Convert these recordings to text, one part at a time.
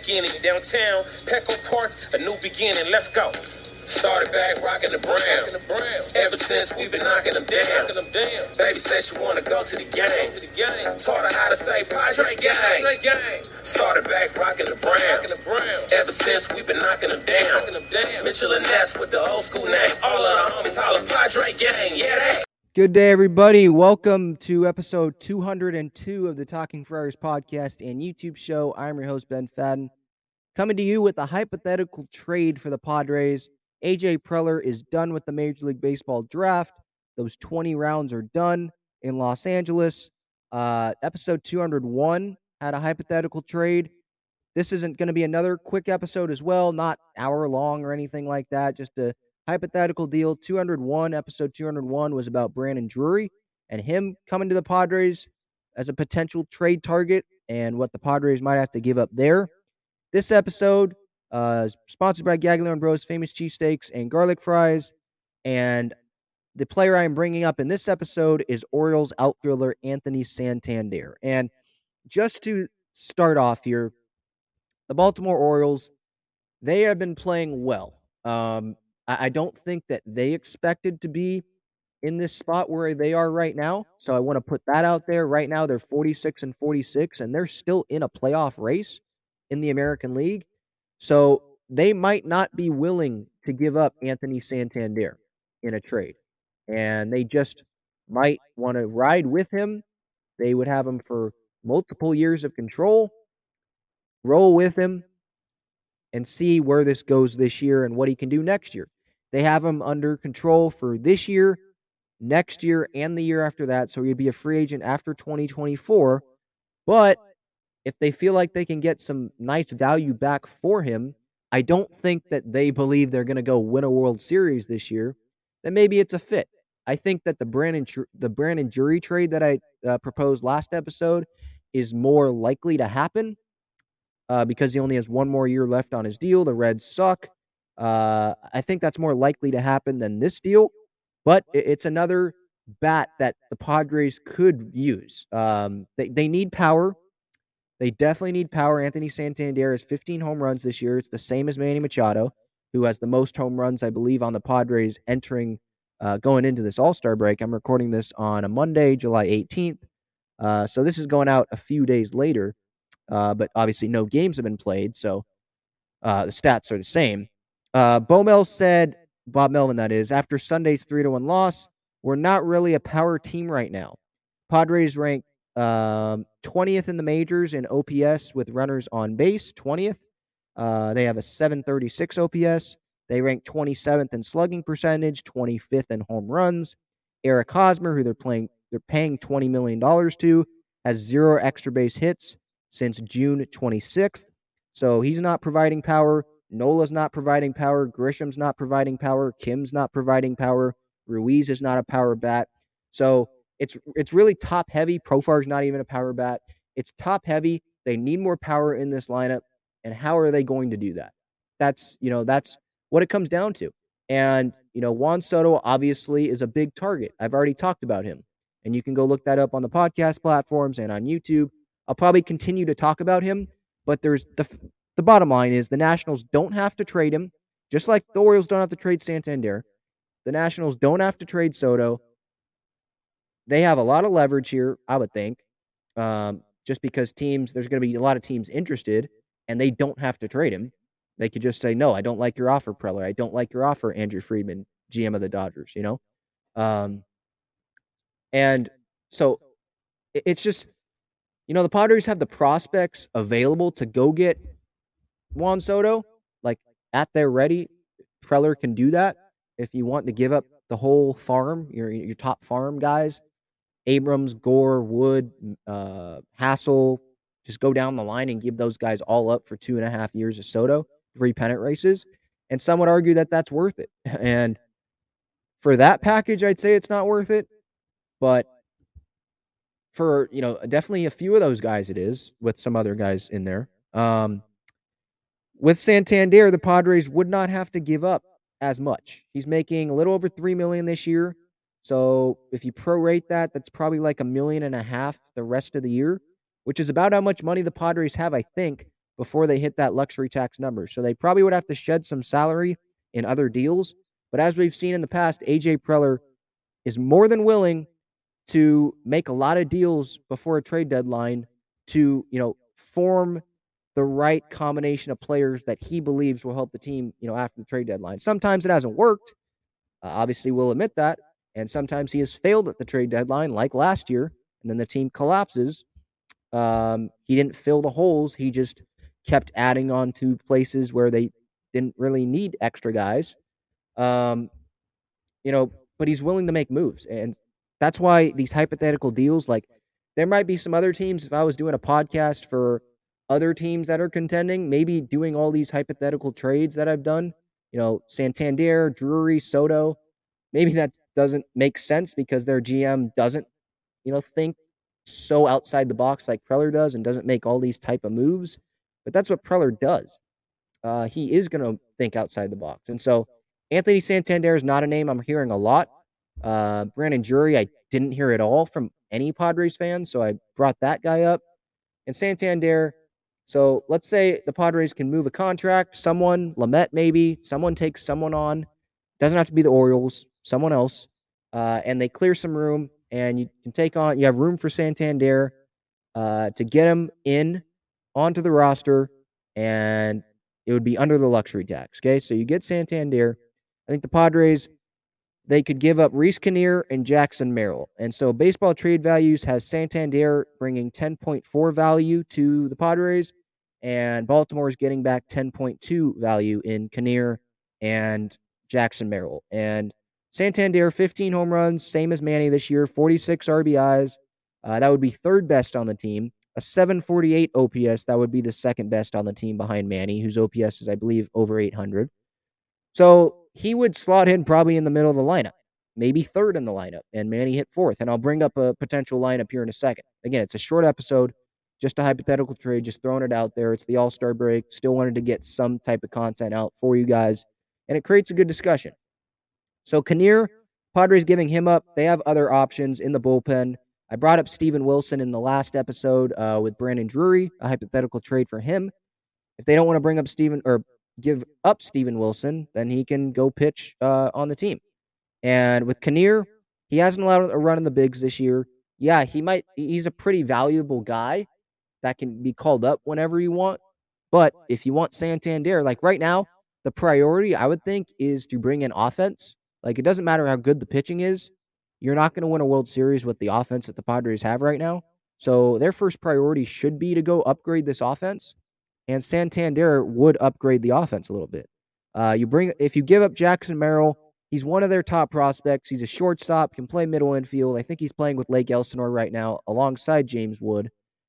skinny. Downtown, Petco Park, a new beginning. Let's go. Started back rocking the brown. Ever since we've been knocking them down. Baby said she wanna go to the game. Taught her how to say Padre gang. Started back rocking the brown. Ever since we've been knocking them down. Mitchell and Ness with the old school name. All of the homies holler Padre gang. Yeah, that. Good day, everybody. Welcome to episode 202 of the Talking Friars podcast and YouTube show. I'm your host, Ben Fadden, coming to you with a hypothetical trade for the Padres. AJ Preller is done with the Major League Baseball draft. Those 20 rounds are done in Los Angeles. Episode 201 had a hypothetical trade. This isn't going to be another quick episode as well, not hour long or anything like that, just a hypothetical deal. Episode 201 was about Brandon Drury and him coming to the Padres as a potential trade target and what the Padres might have to give up there. This episode is sponsored by Gaglione Bros, famous cheesesteaks and garlic fries. And the player I am bringing up in this episode is Orioles outfielder Anthony Santander. And just to start off here, the Baltimore Orioles, they have been playing well. I don't think that they expected to be in this spot where they are right now. So I want to put that out there. Right now, they're 46-46, and they're still in a playoff race in the American League. So they might not be willing to give up Anthony Santander in a trade. And they just might want to ride with him. They would have him for multiple years of control, roll with him, and see where this goes this year and what he can do next year. They have him under control for this year, next year, and the year after that. So he'd be a free agent after 2024. But if they feel like they can get some nice value back for him, I don't think that they believe they're going to go win a World Series this year, then maybe it's a fit. I think that the Brandon Drury trade that I proposed last episode is more likely to happen because he only has one more year left on his deal. The Reds suck. I think that's more likely to happen than this deal, but it's another bat that the Padres could use. They need power. They definitely need power. Anthony Santander has 15 home runs this year. It's the same as Manny Machado, who has the most home runs, I believe, on the Padres going into this All-Star break. I'm recording this on a Monday, July 18th. So this is going out a few days later, but obviously no games have been played, so the stats are the same. Bob Melvin, that is, after Sunday's 3-1 loss, we're not really a power team right now. Padres rank 20th in the majors in OPS with runners on base, 20th. They have a 736 OPS. They rank 27th in slugging percentage, 25th in home runs. Eric Hosmer, who they're paying $20 million to, has 0 extra base hits since June 26th. So he's not providing power. Nola's not providing power. Grisham's not providing power. Kim's not providing power. Ruiz is not a power bat. So it's really top heavy. Profar's not even a power bat. It's top heavy. They need more power in this lineup. And how are they going to do that? That's what it comes down to. And, Juan Soto obviously is a big target. I've already talked about him. And you can go look that up on the podcast platforms and on YouTube. I'll probably continue to talk about him. But there's the bottom line is the Nationals don't have to trade him, just like the Orioles don't have to trade Santander. The Nationals don't have to trade Soto. They have a lot of leverage here, I would think, just because there's going to be a lot of teams interested, and they don't have to trade him. They could just say, no, I don't like your offer, Preller. I don't like your offer, Andrew Friedman, GM of the Dodgers, And so it's just, the Padres have the prospects available to go get Juan Soto, like at their ready. Preller can do that if you want to give up the whole farm, your top farm guys, Abrams, Gore, Wood, Hassel, just go down the line and give those guys all up for 2.5 years of Soto, 3 pennant races. And some would argue that that's worth it. And for that package, I'd say it's not worth it. But for, definitely a few of those guys it is, with some other guys in there. With Santander, the Padres would not have to give up as much. He's making a little over $3 million this year. So if you prorate that, that's probably like $1.5 million the rest of the year, which is about how much money the Padres have, I think, before they hit that luxury tax number. So they probably would have to shed some salary in other deals. But as we've seen in the past, AJ Preller is more than willing to make a lot of deals before a trade deadline to, form the right combination of players that he believes will help the team, after the trade deadline. Sometimes it hasn't worked. Obviously, we'll admit that. And sometimes he has failed at the trade deadline, like last year, and then the team collapses. He didn't fill the holes. He just kept adding on to places where they didn't really need extra guys. But he's willing to make moves. And that's why these hypothetical deals, like there might be some other teams, if I was doing a podcast for other teams that are contending, maybe doing all these hypothetical trades that I've done, Santander, Drury, Soto, maybe that doesn't make sense because their GM doesn't, think so outside the box like Preller does and doesn't make all these type of moves. But that's what Preller does. He is going to think outside the box. And so Anthony Santander is not a name I'm hearing a lot. Brandon Drury, I didn't hear at all from any Padres fans, so I brought that guy up. And Santander, so let's say the Padres can move a contract, someone, Lamet maybe, someone takes someone on. Doesn't have to be the Orioles, someone else. And they clear some room, and you have room for Santander to get him in onto the roster, and it would be under the luxury tax. Okay, so you get Santander. I think the Padres, they could give up Reese Kinnear and Jackson Merrill. And so Baseball Trade Values has Santander bringing 10.4 value to the Padres, and Baltimore is getting back 10.2 value in Kinnear and Jackson Merrill. And Santander, 15 home runs, same as Manny this year, 46 RBIs. That would be third best on the team. A 748 OPS, that would be the second best on the team behind Manny, whose OPS is, I believe, over 800. So he would slot in probably in the middle of the lineup, maybe third in the lineup, and Manny hit fourth. And I'll bring up a potential lineup here in a second. Again, it's a short episode, just a hypothetical trade, just throwing it out there. It's the All-Star break. Still wanted to get some type of content out for you guys, and it creates a good discussion. So Kinnear, Padres giving him up. They have other options in the bullpen. I brought up Steven Wilson in the last episode with Brandon Drury, a hypothetical trade for him. If they don't want to bring up give up Steven Wilson, then he can go pitch on the team. And with Kinnear, he hasn't allowed a run in the bigs this year. Yeah, he's a pretty valuable guy that can be called up whenever you want. But if you want Santander, like right now, the priority, I would think, is to bring in offense. Like, it doesn't matter how good the pitching is. You're not going to win a World Series with the offense that the Padres have right now. So their first priority should be to go upgrade this offense. And Santander would upgrade the offense a little bit. If you give up Jackson Merrill, he's one of their top prospects. He's a shortstop, can play middle infield. I think he's playing with Lake Elsinore right now alongside James Wood.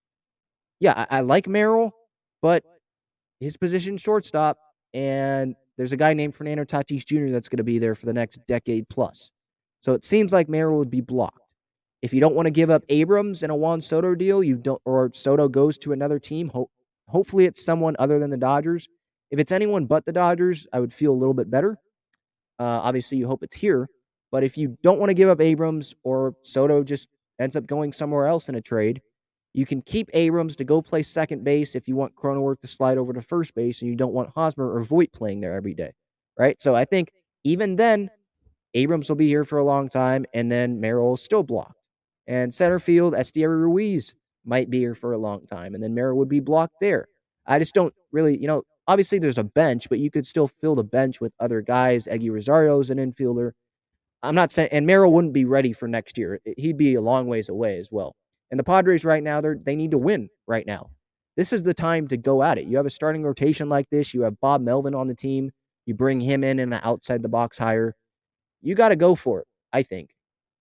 Yeah, I like Merrill, but his position shortstop, and there's a guy named Fernando Tatis Jr. that's going to be there for the next decade plus. So it seems like Merrill would be blocked. If you don't want to give up Abrams in a Juan Soto deal, or Soto goes to another team, hopefully it's someone other than the Dodgers. If it's anyone but the Dodgers, I would feel a little bit better. Obviously, you hope it's here. But if you don't want to give up Abrams, or Soto just ends up going somewhere else in a trade, you can keep Abrams to go play second base if you want Cronenworth to slide over to first base and you don't want Hosmer or Voit playing there every day, right? So I think even then, Abrams will be here for a long time, and then Merrill is still blocked. And center field, Estieri Ruiz might be here for a long time, and then Merrill would be blocked there. I just don't really, obviously there's a bench, but you could still fill the bench with other guys. Eggy Rosario's an infielder. I'm not saying, and Merrill wouldn't be ready for next year. He'd be a long ways away as well. And the Padres right now, they need to win right now. This is the time to go at it. You have a starting rotation like this. You have Bob Melvin on the team. You bring him in an outside the box hire. You got to go for it, I think.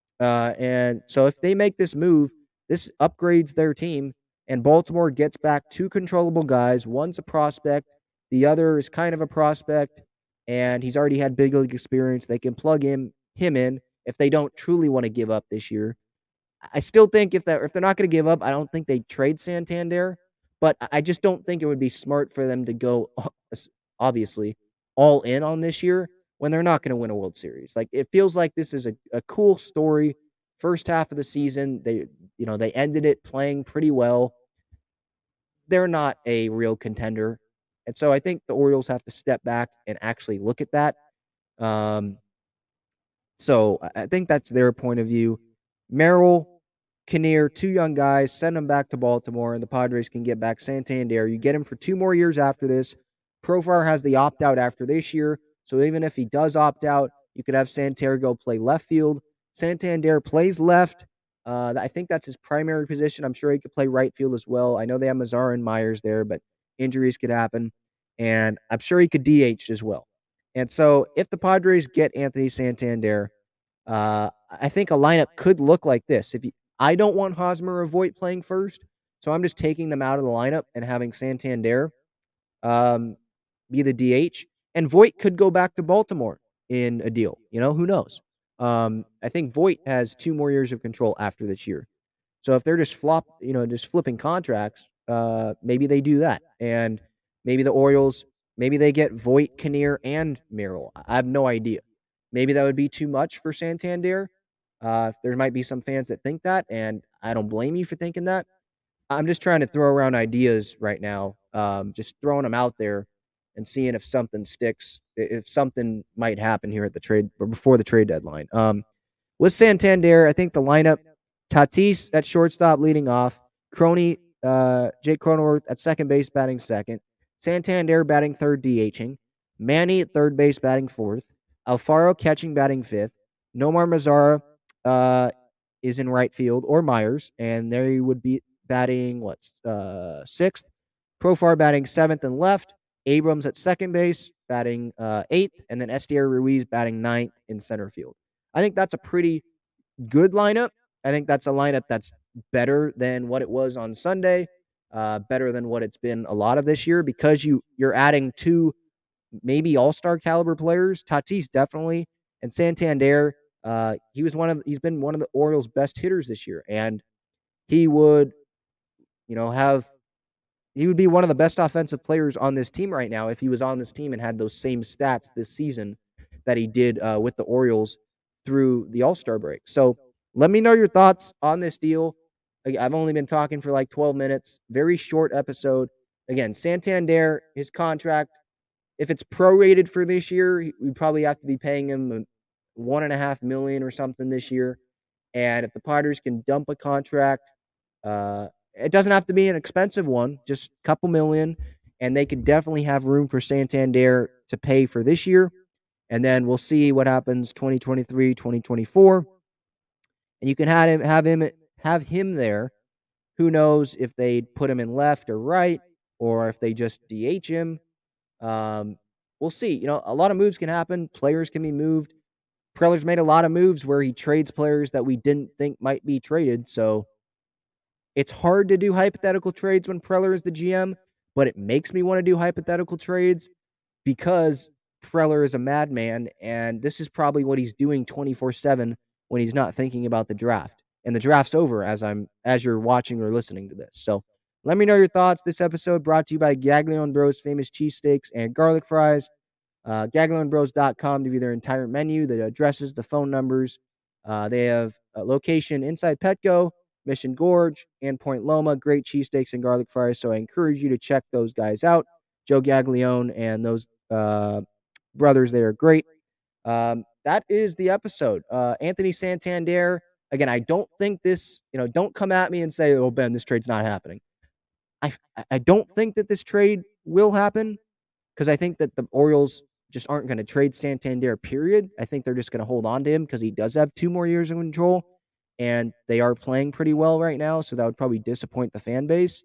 And so if they make this move, this upgrades their team, and Baltimore gets back two controllable guys. One's a prospect. The other is kind of a prospect, and he's already had big league experience. They can plug him in if they don't truly want to give up this year. I still think if they're not going to give up, I don't think they trade Santander, but I just don't think it would be smart for them to go, obviously, all in on this year when they're not going to win a World Series. Like, it feels like this is a cool story. First half of the season, they ended it playing pretty well. they're not a real contender. And so I think the Orioles have to step back and actually look at that. So I think that's their point of view. Merrill, Kinnear, two young guys, send them back to Baltimore, and the Padres can get back Santander. You get him for 2 more years after this. Profar has the opt-out after this year, so even if he does opt out, you could have Santander go play left field. Santander plays left. I think that's his primary position. I'm sure he could play right field as well. I know they have Mazara and Myers there, but injuries could happen. And I'm sure he could DH as well. And so if the Padres get Anthony Santander, I think a lineup could look like this. I don't want Hosmer or Voit playing first, so I'm just taking them out of the lineup and having Santander be the DH. And Voit could go back to Baltimore in a deal. Who knows? I think Voit has 2 more years of control after this year. So if they're just flipping contracts, maybe they do that. And maybe the Orioles, maybe they get Voit, Kinnear, and Merrill. I have no idea. Maybe that would be too much for Santander. There might be some fans that think that, and I don't blame you for thinking that. I'm just trying to throw around ideas right now, just throwing them out there and seeing if something sticks, if something might happen here at the trade or before the trade deadline. With Santander, I think the lineup, Tatis at shortstop leading off, Jake Cronenworth at second base batting second, Santander batting third DHing, Manny at third base batting fourth, Alfaro catching batting fifth, Nomar Mazara is in right field, or Myers, and there he would be batting sixth, Profar batting seventh and left, Abrams at second base batting eighth, and then Estier Ruiz batting ninth in center field. I think that's a pretty good lineup. I think that's a lineup that's better than what it was on Sunday, better than what it's been a lot of this year, because you're adding 2 maybe all-star caliber players. Tatis definitely, and Santander. He's been one of the Orioles' best hitters this year, and he would, he would be one of the best offensive players on this team right now if he was on this team and had those same stats this season that he did with the Orioles through the All-Star break. So let me know your thoughts on this deal. I've only been talking for like 12 minutes. Very short episode. Again, Santander, his contract, if it's prorated for this year, we probably have to be paying him $1.5 million or something this year. And if the Padres can dump a contract, it doesn't have to be an expensive one, just a couple million, and they could definitely have room for Santander to pay for this year. And then we'll see what happens 2023, 2024. And you can have him there. Who knows if they put him in left or right, or if they just DH him. We'll see. A lot of moves can happen. Players can be moved. Preller's made a lot of moves where he trades players that we didn't think might be traded. So it's hard to do hypothetical trades when Preller is the GM, but it makes me want to do hypothetical trades because Preller is a madman, and this is probably what he's doing 24/7 when he's not thinking about the draft. And the draft's over as you're watching or listening to this. So let me know your thoughts. This episode brought to you by Gaglione Bros Famous Cheesesteaks and Garlic Fries. GaglioneBros.com to view their entire menu, the addresses, the phone numbers. They have a location inside Petco, Mission Gorge, and Point Loma. Great cheesesteaks and garlic fries, so I encourage you to check those guys out. Joe Gaglione and those brothers, they are great. That is the episode. Anthony Santander, again, I don't think this, don't come at me and say, oh, Ben, this trade's not happening. I don't think that this trade will happen, because I think that the Orioles just aren't going to trade Santander, period. I think they're just going to hold on to him because he does have 2 more years of control, and they are playing pretty well right now, so that would probably disappoint the fan base.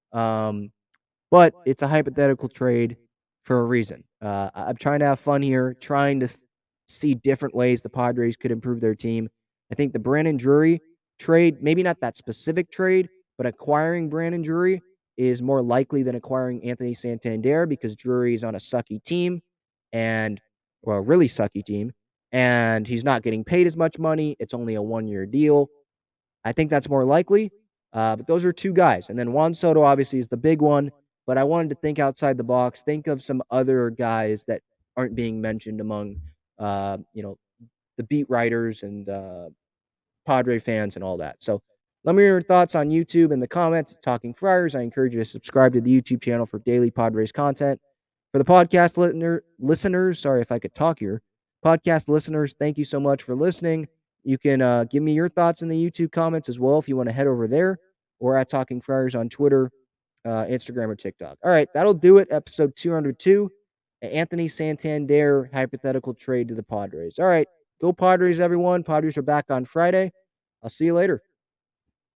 But it's a hypothetical trade for a reason. I'm trying to have fun here, trying to see different ways the Padres could improve their team. I think the Brandon Drury trade, maybe not that specific trade, but acquiring Brandon Drury is more likely than acquiring Anthony Santander, because Drury is on a sucky team, a really sucky team, and he's not getting paid as much money. It's only a 1-year deal. I think that's more likely, but those are 2 guys. And then Juan Soto obviously is the big one, but I wanted to think outside the box, think of some other guys that aren't being mentioned among, the beat writers and Padre fans and all that. So Let me know your thoughts on YouTube in the comments. Talking Friars. I encourage you to subscribe to the YouTube channel for daily Padres content. For the podcast listeners, sorry if I could talk here. Podcast listeners, thank you so much for listening. You can give me your thoughts in the YouTube comments as well if you want to head over there, or at Talking Friars on Twitter, Instagram, or TikTok. All right, that'll do it. Episode 202. Anthony Santander hypothetical trade to the Padres. All right, go Padres, everyone. Padres are back on Friday. I'll see you later.